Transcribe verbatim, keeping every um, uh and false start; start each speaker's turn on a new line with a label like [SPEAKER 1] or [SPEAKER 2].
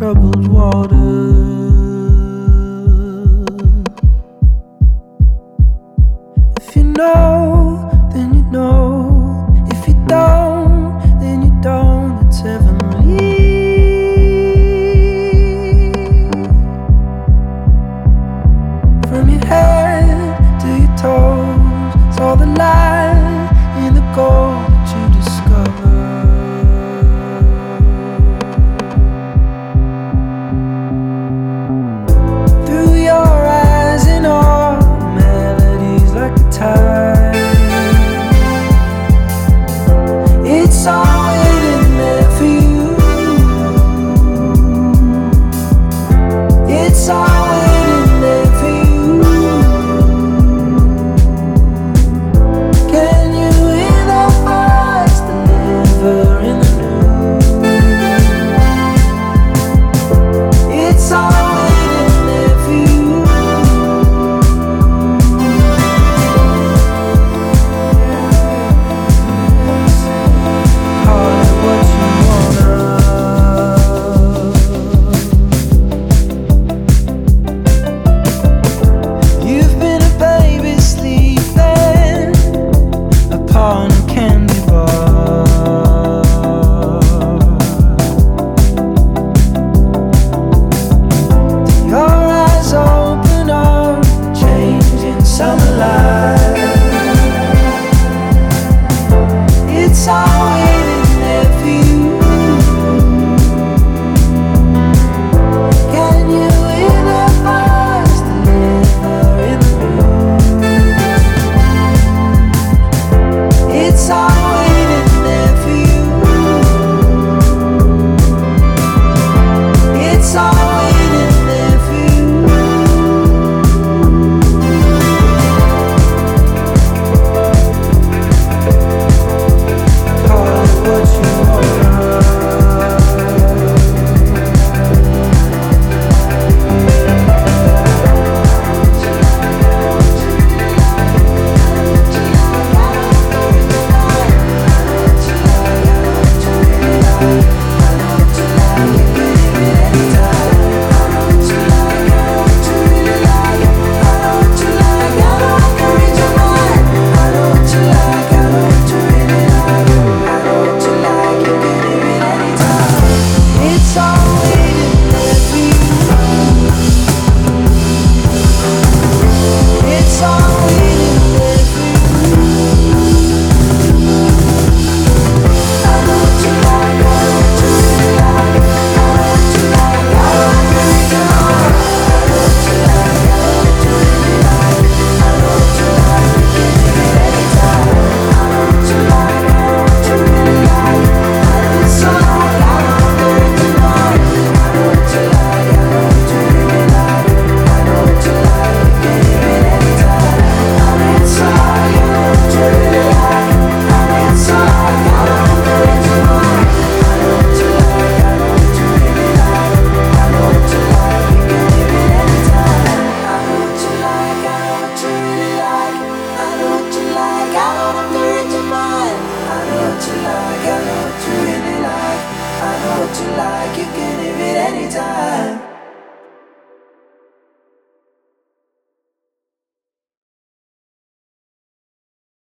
[SPEAKER 1] troubled water. If you know, then you know. If you don't, then you don't. It's heavenly. From your head to your toes, it's all the light in the gold that you discover. Through your eyes and all melodies like a tide. It's all waiting there for you. It's all waiting there for you. Can you hear the voice deliver in the new? It's all waiting there for you. Call it what you wanna. You've been a baby sleeping upon a candy bar. Your eyes open up, changing summer light. It's all waiting there for you. Can you hear the voice deliver in the new? It's all waiting there for you. It's all waiting there for you. Call it what you wanna. It's all waiting there for you. It's all waiting there for you. I know what you like, I know what you really like. I know what you like, I know what you really like. I know what you like, I know what you really like. I know what you like, you can give it anytime. I know what you like, I know what you really like. I know it's all, I know the original. I know what you like, I know what you really like. I know what you like, you can give it anytime. I know it's all, I know what you really like. I know it's all, I know the original. I know what you like, I know what you really like. I know what you like, you can give it anytime. I know what you like, I know what you really like. I know what you like, I know the original. I know what you like, I know what you really like. I know what you like, you can give it anytime.